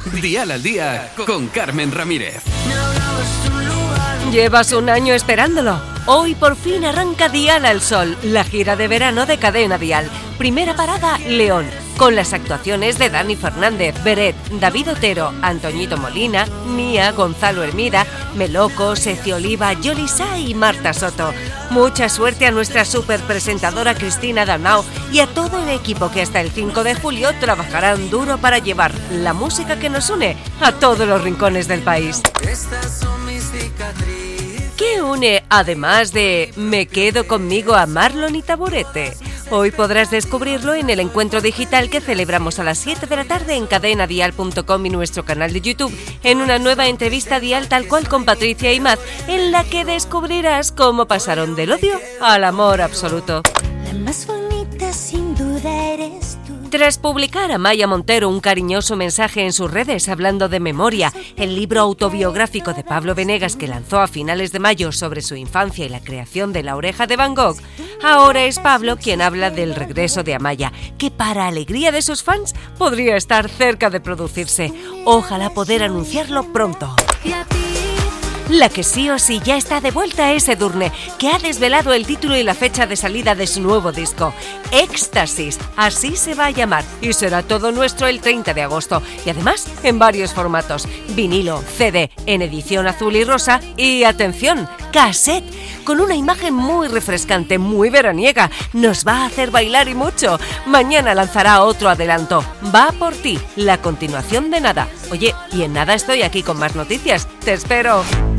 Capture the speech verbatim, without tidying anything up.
Dial al Día con Carmen Ramírez. Llevas un año esperándolo. Hoy por fin arranca Dial al Sol, la gira de verano de Cadena Dial. Primera parada, León, con las actuaciones de Dani Fernández, Beret, David Otero, Antoñito Molina, Nia, Gonzalo Hermida, Meloco, Seci Oliva, Yoli Sa y Marta Soto. Mucha suerte a nuestra superpresentadora Cristina Dalmau y a todo el equipo que hasta el cinco de julio trabajarán duro para llevar la música que nos une a todos los rincones del país. Estas son mis cicatrices. ¿Qué une, además de Me quedo conmigo, a Marlon y Taburete? Hoy podrás descubrirlo en el encuentro digital que celebramos a las siete de la tarde en cadena dial punto com y nuestro canal de YouTube, en una nueva entrevista Dial tal cual con Patricia Imaz, en la que descubrirás cómo pasaron del odio al amor absoluto. La más bonita sin duda eres tú. Tras publicar Amaia Montero un cariñoso mensaje en sus redes hablando de Memoria, el libro autobiográfico de Pablo Venegas que lanzó a finales de mayo sobre su infancia y la creación de La Oreja de Van Gogh, ahora es Pablo quien habla del regreso de Amaia, que para alegría de sus fans podría estar cerca de producirse. Ojalá poder anunciarlo pronto. La que sí o sí ya está de vuelta es Edurne, que ha desvelado el título y la fecha de salida de su nuevo disco, Éxtasis, así se va a llamar, y será todo nuestro el treinta de agosto, y además en varios formatos, vinilo, C D, en edición azul y rosa, y atención, cassette, con una imagen muy refrescante, muy veraniega, nos va a hacer bailar y mucho. Mañana lanzará otro adelanto, Va por ti, la continuación de Nada. Oye, y en nada estoy aquí con más noticias, te espero.